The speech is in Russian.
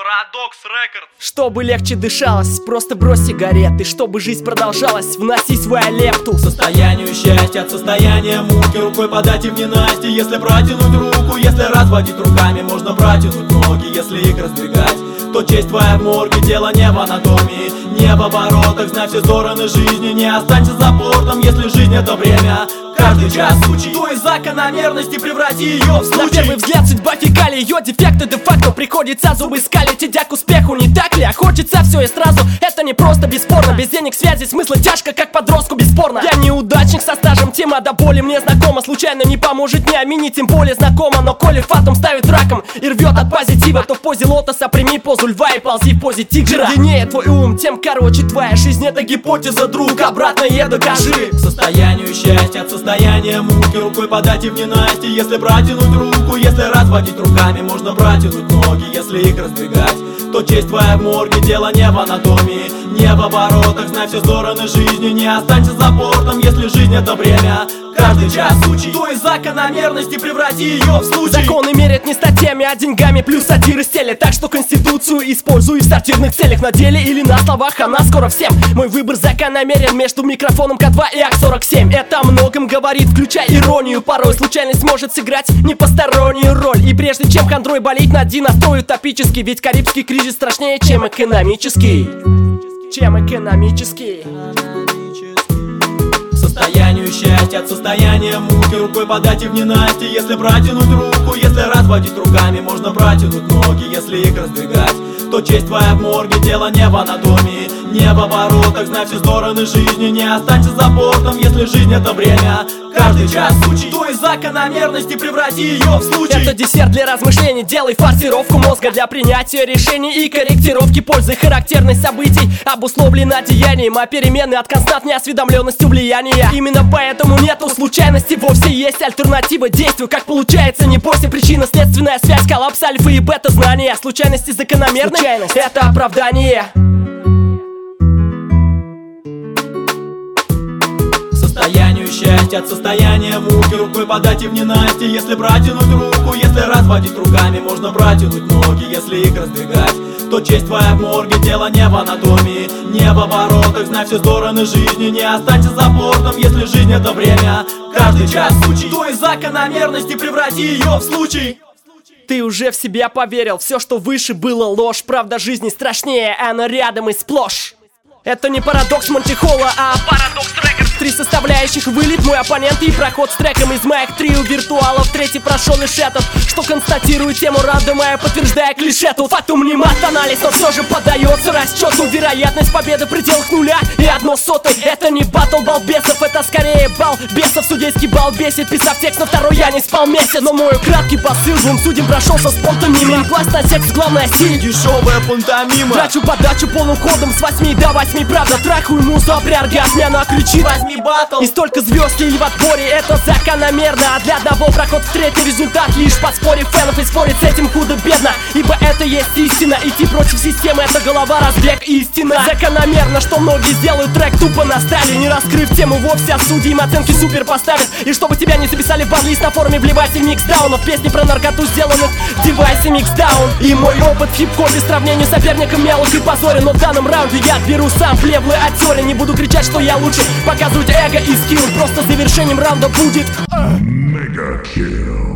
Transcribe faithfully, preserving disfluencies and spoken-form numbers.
Парадокс Рекордс. Чтобы легче дышалось, просто брось сигареты. Чтобы жизнь продолжалась, вноси свою лепту. К состоянию счастья, от состояния муки рукой подать им не Насти. Если протянуть руку, если разводить руками, можно протянуть ноги. Если их раздвигать, то честь твоя в морге. Дело не в анатомии, не в оборотах. Знай все стороны жизни, не останься за бортом. Если жизнь это время, каждый час учи, то из закономерности преврати ее в случай. На первый взгляд судьба фекалий, ее дефекты де-факто приходится зубы скалить, идя к успеху, не так ли? А хочется все и сразу, это не просто бесспорно. Без денег, связи, смысла тяжко, как подростку бесспорно. Я неудачник со стажем, тема до боли мне знакома. Случайно не поможет ни амини, тем более знакома. Но коли фатум ставит раком и рвет от позитива, то в позе лотоса прими позу льва и ползи в позе тигра. Чем длиннее твой ум, тем короче твоя жизнь. Это гипотеза, друг, обратно е докажи. К состоянию счастья, от состояния муки рукой подать им не Насти. Если протянуть руку, если разводить руками, можно протянуть ноги. Если их раздвигать, то честь твоя в морге. Дело не в анатомии, не в оборотах. Знай все стороны жизни, не останься за бортом. Если жизнь это время, каждый час учи, то из закономерности преврати ее в случай. Законы мерят не статьями, а деньгами, плюс сатиры стелят. Так что конституцию используй в сортирных целях. На деле или на словах, она скоро всем. Мой выбор закономерен между микрофоном К два и ак сорок семь. Это о многом говорит, включая иронию. Порой случайность может сыграть не постороннюю роль. И прежде чем хандрой болеть, найди настрой утопический. Ведь карибский кризис страшнее, чем экономический. Чем экономический. К состоянию счастья, от состояния муки рукой подать им не Насти. Если протянуть руку, если разводить руками, можно протянуть ноги. Если их раздвигать, то честь твоя в морге. Дело не в анатомии, не в оборотах. Знай все стороны жизни, не останься за бортом. Если жизнь это время, каждый час учи, то из закономерности преврати ее в случай. Это десерт для размышлений, делай форсировку мозга для принятия решений и корректировки пользы. Характерность событий обусловлена деянием, а перемены от константной осведомленностью влияния. Именно поэтому нету случайности, вовсе есть альтернатива действию. Как получается, не бойся, причинно-следственная связь, коллапс альфа и бета знания. Случайности закономерны, случайность — это оправдание. Состоянию счастья, от состояния муки рукой подать им не Насти. Если протянуть руку, если разводить руками, можно протянуть ноги. Если их раздвигать, то честь твоя в морге. Дело не в анатомии, не в оборотах. Знай все стороны жизни, не останься за бортом. Если жизнь это время, каждый час учи, то из закономерности преврати ее в случай. Ты уже в себя поверил, все, что выше, было ложь. Правда жизни страшнее, она рядом и сплошь. Это не парадокс Монти-Холла, а Парадокс Рекордс. три составляющих: вылет, мой оппонент и проход с треком из моих трио виртуалов. Третий прошел лишь этот, что констатирует тему рандома, подтверждая клише. Тут фактум не мат-анализ, но все же поддается расчету. Вероятность победы в пределах нуля и одно сотый. Это не батл балбесов, это скорее бал бесов. Судейский бал бесит, писав текст на второй я не спал месяц. Но мой краткий посыл двум судьям прошелся с понтомимой. Пласт на секс, главная силь, дешевая пантомима. трачу подачу полным ходом с восьми до восьми. Правда, трахаю музу, а при оргазме она кричит: возьми батл. И столько звезд или в отборе, это закономерно. А для одного проход в третий результат лишь подспорье фенов. И спорить с этим худо-бедно, ибо это есть истина. Идти против системы — это голова, разбег, истина. Закономерно, что многие сделают трек тупо на стайле, не раскрыв тему вовсе, а судьи им оценки супер поставят. И чтобы тебя не записали в бан-лист на форуме, вливайся в миксдаунов. Песни про наркоту сделаны в девайсе миксдаун. И мой опыт в хип-хопе в сравнении с соперником мелок и позорен. Но в данном раунде я беру сам плевлы оттерли. Не буду кричать, что я лучше, показывать эго и скилл. Просто завершением раунда будет Мега Килл.